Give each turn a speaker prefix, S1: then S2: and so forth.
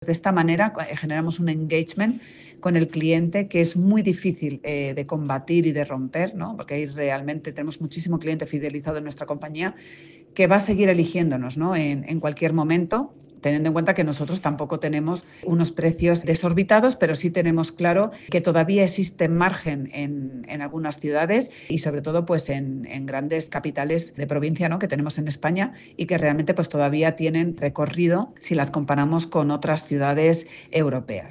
S1: De esta manera generamos un engagement con el cliente que es muy difícil de combatir y de romper, ¿no? Porque ahí realmente tenemos muchísimo cliente fidelizado en nuestra compañía que va a seguir eligiéndonos, ¿no? En cualquier momento, teniendo en cuenta que nosotros tampoco tenemos unos precios desorbitados, pero sí tenemos claro que todavía existe margen en algunas ciudades y sobre todo pues en grandes capitales de provincia, ¿no? Que tenemos en España y que realmente pues todavía tienen recorrido si las comparamos con otras ciudades europeas.